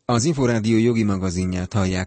Az Inforádió jogi magazinját hallják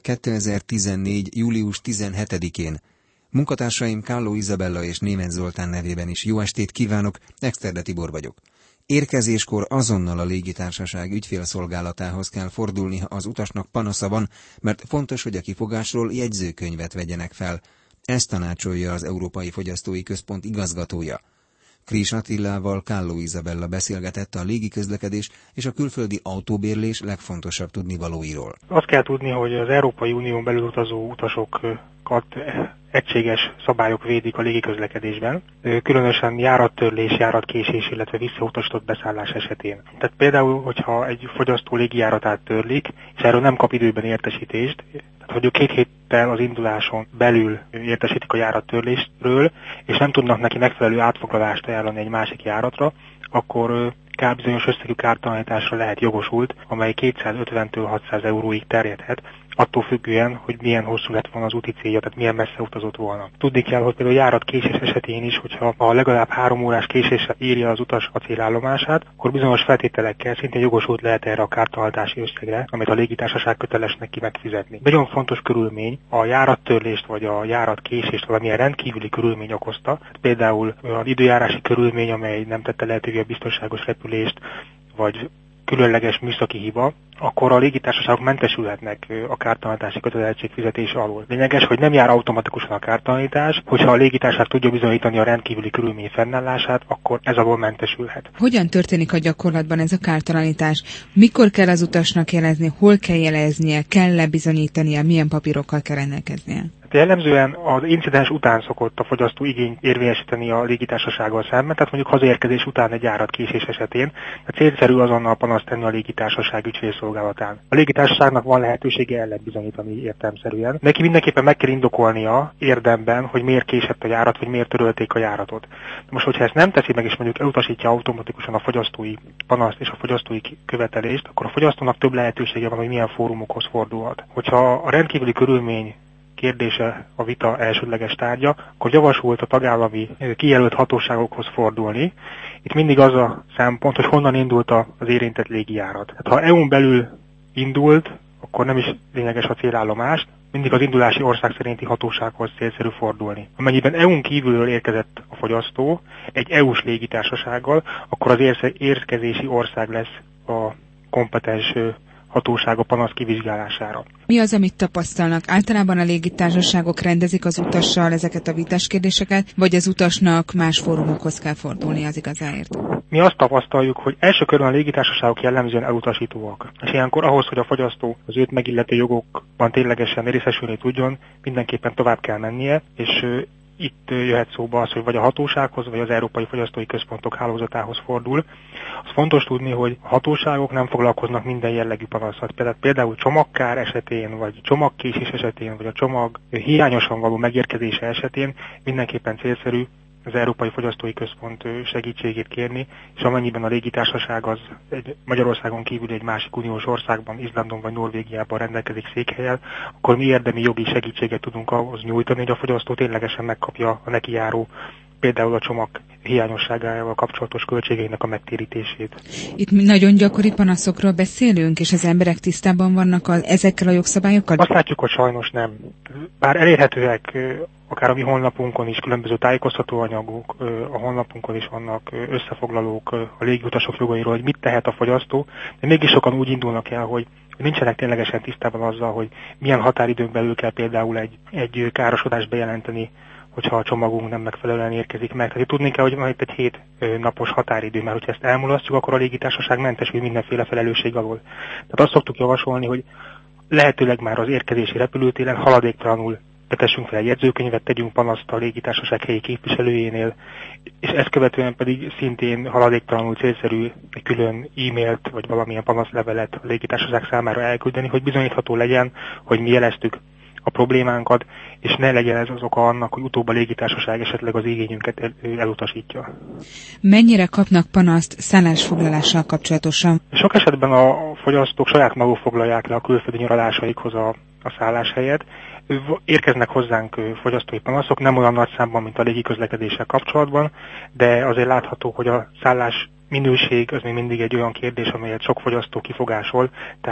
2014. július 17-én. Munkatársaim Kálló Izabella és Németh Zoltán nevében is jó estét kívánok, Exterde Tibor vagyok. Érkezéskor azonnal a légitársaság ügyfélszolgálatához kell fordulni, ha az utasnak panasza van, mert fontos, hogy a kifogásról jegyzőkönyvet vegyenek fel. Ezt tanácsolja az Európai Fogyasztói Központ igazgatója. Kris Attilával Kálló Izabella beszélgetett a légiközlekedés és a külföldi autóbérlés legfontosabb tudnivalóiról. Azt kell tudni, hogy az Európai Unión belül utazó utasokat egységes szabályok védik a légiközlekedésben, különösen járattörlés, járatkésés, illetve visszautasított beszállás esetén. Tehát például, hogyha egy fogyasztó légijáratát törlik, és erről nem kap időben értesítést, tehát hogy 2 héttel az induláson belül értesítik a járattörlésről, és nem tudnak neki megfelelő átfoglalást ajánlani egy másik járatra, akkor bizonyos összegű kártalanításra lehet jogosult, amely 250-től 600 euróig terjedhet, attól függően, hogy milyen hosszú lett volna az úti célja, tehát milyen messze utazott volna. Tudni kell, hogy például járatkésés esetén is, hogyha legalább 3 órás késéssel érje az utas a célállomását, akkor bizonyos feltételekkel szintén jogosult lehet erre a kártalanítási összegre, amit a légitársaság köteles neki megfizetni. Nagyon fontos körülmény a járattörlést vagy a járatkésést valamilyen rendkívüli körülmény okozta, például olyan időjárási körülmény, amely nem tette lehetővé a biztonságos repülést, vagy különleges műszaki hiba, akkor a légitársaságok mentesülhetnek a kártalanítási kötelezettség fizetése alól. Lényeges, hogy nem jár automatikusan a kártalanítás, hogyha a légitársaság tudja bizonyítani a rendkívüli körülmény fennállását, akkor ez alól mentesülhet. Hogyan történik a gyakorlatban ez a kártalanítás? Mikor kell az utasnak jelezni, hol kell jeleznie, kell-e bizonyítania, milyen papírokkal kell rendelkeznie? Jellemzően az incidens után szokott a fogyasztó igényt érvényesíteni a légitársasággal szemben, tehát mondjuk hazaérkezés után egy járatkésés esetén, de célszerű azonnal panaszt tenni a légitársaság ügyfélszolgálatán. A légitársaságnak van lehetősége ellen bizonyítani értelemszerűen. Neki mindenképpen meg kell indokolnia érdemben, hogy miért késett a járat, vagy miért törölték a járatot. De most, hogyha ezt nem teszi meg, és mondjuk elutasítja automatikusan a fogyasztói panaszt és a fogyasztói követelést, akkor a fogyasztónak több lehetősége van, hogy milyen fórumokhoz fordulhat. Hogyha a rendkívüli körülmény kérdése a vita elsődleges tárgya, akkor javasolt a tagállami kijelölt hatóságokhoz fordulni. Itt mindig az a szempont, hogy honnan indult az érintett légijárat. Tehát, ha EU-n belül indult, akkor nem is lényeges a célállomás, mindig az indulási ország szerinti hatósághoz célszerű fordulni. Amennyiben EU-n kívülről érkezett a fogyasztó egy EU-s légitársasággal, akkor az érkezési ország lesz a kompetens hatóság a panasz kivizsgálására. Mi az, amit tapasztalnak? Általában a légitársaságok rendezik az utassal ezeket a vitás kérdéseket, vagy az utasnak más fórumokhoz kell fordulni az igazáért? Mi azt tapasztaljuk, hogy első körben a légitársaságok jellemzően elutasítóak. És ilyenkor ahhoz, hogy a fogyasztó az őt megillető jogokban ténylegesen részesülni tudjon, mindenképpen tovább kell mennie, és itt jöhet szóba az, hogy vagy a hatósághoz, vagy az Európai Fogyasztói Központok hálózatához fordul. Az fontos tudni, hogy a hatóságok nem foglalkoznak minden jellegű panaszat. Például csomagkár esetén, vagy csomagkésés esetén, vagy a csomag hiányosan való megérkezése esetén mindenképpen célszerű az Európai Fogyasztói Központ segítségét kérni, és amennyiben a légitársaság az Magyarországon kívül egy másik uniós országban, Izlandon vagy Norvégiában rendelkezik székhellyel, akkor mi érdemi jogi segítséget tudunk ahhoz nyújtani, hogy a fogyasztó ténylegesen megkapja a neki járó, például a csomag hiányosságával kapcsolatos költségeinek a megtérítését. Itt nagyon gyakori panaszokról beszélünk, és az emberek tisztában vannak ezekkel a jogszabályokkal? Azt látjuk, hogy sajnos nem. Bár elérhetőek akár a mi honlapunkon is különböző tájékoztatóanyagok, a honlapunkon is vannak összefoglalók a légiutasok jogairól, hogy mit tehet a fogyasztó, de mégis sokan úgy indulnak el, hogy nincsenek ténylegesen tisztában azzal, hogy milyen határidőn belül kell például egy károsodást bejelenteni, hogyha a csomagunk nem megfelelően érkezik meg. Tehát tudni kell, hogy van itt egy 7 napos határidő, mert hogyha ezt elmulasztjuk, akkor a légitársaság mentesül mindenféle felelősség alól. Tehát azt szoktuk javasolni, hogy lehetőleg már az érkezési repülőtéren haladéktalanul tessünk fel egy jegyzőkönyvet, tegyünk panaszt a légitársaság helyi képviselőjénél, és ezt követően pedig szintén haladéktalanul célszerű egy külön e-mailt vagy valamilyen panaszlevelet a légitársaság számára elküldeni, hogy bizonyítható legyen, hogy mi jeleztük a problémánkat, és ne legyen ez az oka annak, hogy utóbb a légitársaság esetleg az igényünket elutasítja. Mennyire kapnak panaszt szállásfoglalással kapcsolatosan? Sok esetben a fogyasztók saját maguk foglalják le a külföldi nyaralásaikhoz a szálláshelyet. Érkeznek hozzánk fogyasztói panaszok, nem olyan nagy számban, mint a légiközlekedéssel kapcsolatban, de azért látható, hogy a szállás minőség az még mindig egy olyan kérdés, amelyet sok fogyasztó kifogásol, tehát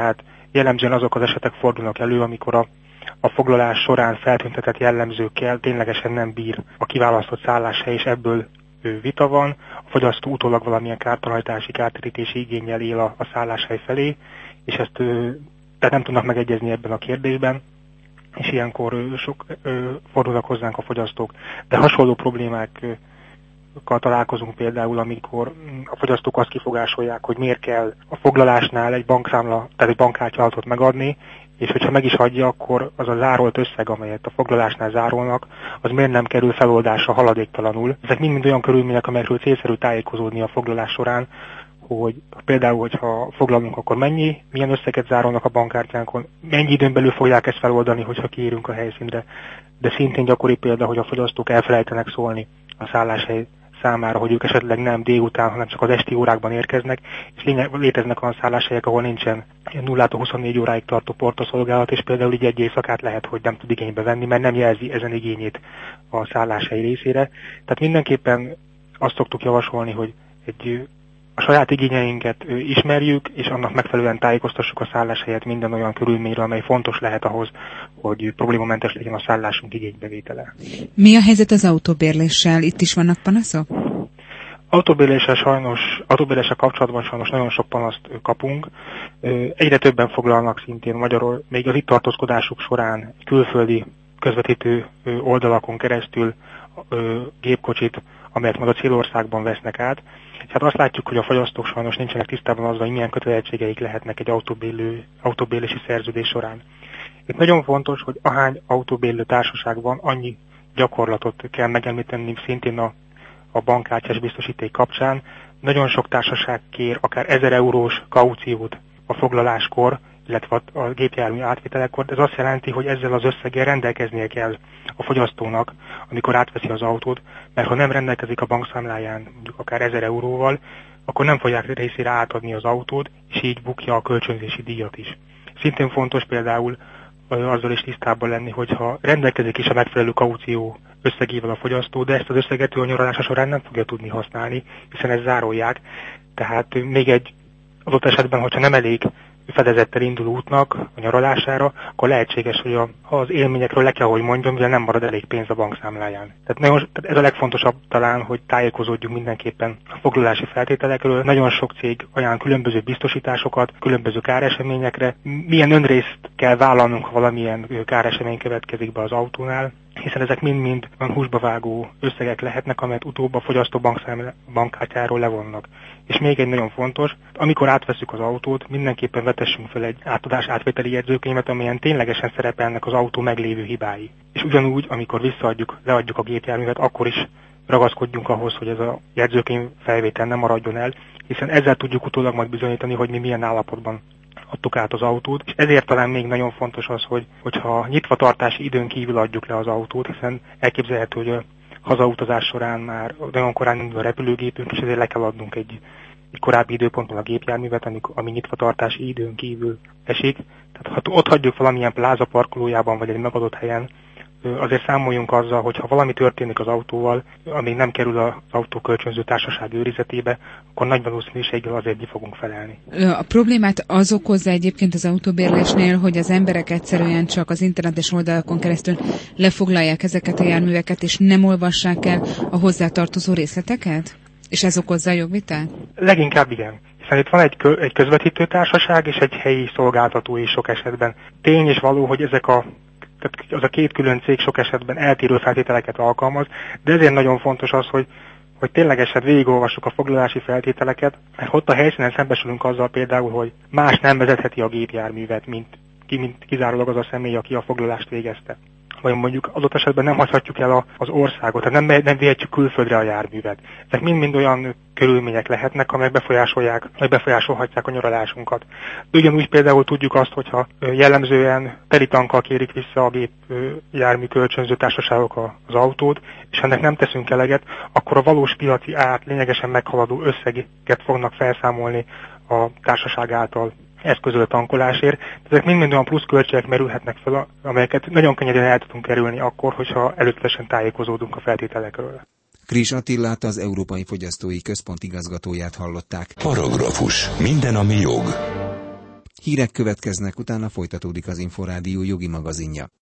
jellemzően azok az esetek fordulnak elő, amikor a foglalás során feltüntetett jellemzőkkel ténylegesen nem bír a kiválasztott szálláshely, és ebből vita van, a fogyasztó utólag valamilyen kártalanítási, kártérítési igénnyel él a szálláshely felé, és ezt tehát nem tudnak megegyezni ebben a kérdésben, és ilyenkor fordulnak hozzánk a fogyasztók. De hasonló problémákkal találkozunk például, amikor a fogyasztók azt kifogásolják, hogy miért kell a foglalásnál egy bankszámla, tehát egy bankkártyalatot megadni, és hogyha meg is adja, akkor az a zárolt összeg, amelyet a foglalásnál zárolnak, az miért nem kerül feloldásra haladéktalanul. Ezek mind olyan körülmények, amelyekről célszerű tájékozódni a foglalás során, hogy például, hogyha foglalunk, akkor milyen összeget zárolnak a bankkártyánkon, mennyi időn belül fogják ezt feloldani, hogyha kiérünk a helyszínre. De szintén gyakori példa, hogy a fogyasztók elfelejtenek szólni a szálláshely számára, hogy ők esetleg nem délután, hanem csak az esti órákban érkeznek, és léteznek olyan szálláshelyek, ahol nincsen 0-24 óráig tartó portaszolgálat, és például így egy éjszakát lehet, hogy nem tud igénybe venni, mert nem jelzi ezen igényét a szálláshely részére. Tehát mindenképpen azt szoktuk javasolni, hogy a saját igényeinket ismerjük, és annak megfelelően tájékoztassuk a szálláshelyet minden olyan körülményről, amely fontos lehet ahhoz, hogy problémamentes legyen a szállásunk igénybevétele. Mi a helyzet az autóbérléssel? Itt is vannak panaszok? Autóbérléssel kapcsolatban sajnos nagyon sok panaszt kapunk. Egyre többen foglalnak szintén magyarul, még az itt tartózkodásuk során külföldi közvetítő oldalakon keresztül gépkocsit, amelyet majd a célországban vesznek át. És hát azt látjuk, hogy a fogyasztók sajnos nincsenek tisztában azzal, hogy milyen kötelezettségeik lehetnek egy autóbérlési szerződés során. Itt nagyon fontos, hogy ahány autóbérlő társaság van, annyi gyakorlatot kell megemlíteni szintén a bankkártyás biztosíték kapcsán. Nagyon sok társaság kér akár 1000 eurós kauciót a foglaláskor, illetve a gépjármű átvételekor. Ez azt jelenti, hogy ezzel az összeggel rendelkeznie kell a fogyasztónak, amikor átveszi az autót, mert ha nem rendelkezik a bankszámláján mondjuk akár 1000 euróval, akkor nem fogják részére átadni az autót, és így bukja a kölcsönzési díjat is. Szintén fontos például azzal is tisztában lenni, hogyha rendelkezik is a megfelelő kaució összegével a fogyasztó, de ezt az összeget ő a nyaralása során nem fogja tudni használni, hiszen ezt zárolják. Tehát még egy adott esetben, hogyha nem elég fedezettel indul útnak a nyaralására, akkor lehetséges, hogy az élményekről le kell, hogy mondjam, mivel nem marad elég pénz a bankszámláján. Tehát ez a legfontosabb talán, hogy tájékozódjunk mindenképpen a foglalási feltételekről. Nagyon sok cég ajánl különböző biztosításokat, különböző káreseményekre. Milyen önrészt kell vállalnunk, ha valamilyen káresemény következik be az autónál, hiszen ezek mind-mind olyan húsba vágó összegek lehetnek, amelyet utóbb a fogyasztó bankkártyáról levonnak. És még egy nagyon fontos, amikor átveszünk az autót, mindenképpen vetessünk fel egy átvételi jegyzőkönyvet, amelyen ténylegesen szerepelnek az autó meglévő hibái. És ugyanúgy, amikor leadjuk a gépjárművet, akkor is ragaszkodjunk ahhoz, hogy ez a jegyzőkönyv felvétel nem maradjon el, hiszen ezzel tudjuk utólag majd bizonyítani, hogy mi milyen állapotban adtuk át az autót, és ezért talán még nagyon fontos az, hogyha nyitva tartási időn kívül adjuk le az autót, hiszen elképzelhető, hogy a hazautazás során már nagyon korán indul a repülőgépünk, és ezért le kell adnunk egy korábbi időpontban a gépjárművet, ami nyitva tartási időn kívül esik. Tehát ha ott hagyjuk valamilyen pláza parkolójában, vagy egy megadott helyen, azért számoljunk azzal, hogy ha valami történik az autóval, amíg nem kerül az autókölcsönző társaság őrizetébe, akkor nagy valószínűséggel azért ki fogunk felelni. A problémát az okozza egyébként az autóbérlésnél, hogy az emberek egyszerűen csak az internetes oldalakon keresztül lefoglalják ezeket a járműveket, és nem olvassák el a hozzátartozó részleteket? És ez okozza a jogvitát? Leginkább igen. Hiszen itt van egy közvetítő társaság és egy helyi szolgáltató is sok esetben. Tény és való, hogy tehát az a két külön cég sok esetben eltérő feltételeket alkalmaz, de ezért nagyon fontos az, hogy ténylegesen végigolvassuk a foglalási feltételeket, mert ott a helyszínen szembesülünk azzal például, hogy más nem vezetheti a gépjárművet, mint kizárólag az a személy, aki a foglalást végezte. Vagy mondjuk adott esetben nem hagyhatjuk el az országot, tehát nem vihetjük külföldre a járművet. Ezek mind-mind olyan körülmények lehetnek, amelyek befolyásolhatják a nyaralásunkat. Ugyanúgy például tudjuk azt, hogyha jellemzően teli tankkal kérik vissza a gépjármű kölcsönző társaságok az autót, és ennek nem teszünk eleget, akkor a valós piaci át lényegesen meghaladó összeget fognak felszámolni a társaság által eszközölt tankolásért. Ezek mind-mind olyan plusz költségek merülhetnek fel, amelyeket nagyon könnyedén el tudunk kerülni akkor, hogyha előzetesen tájékozódunk a feltételekről. Kris Attilát, az Európai Fogyasztói Központ igazgatóját hallották. Paragrafus. Minden, ami jog. Hírek következnek, utána folytatódik az Inforádió jogi magazinja.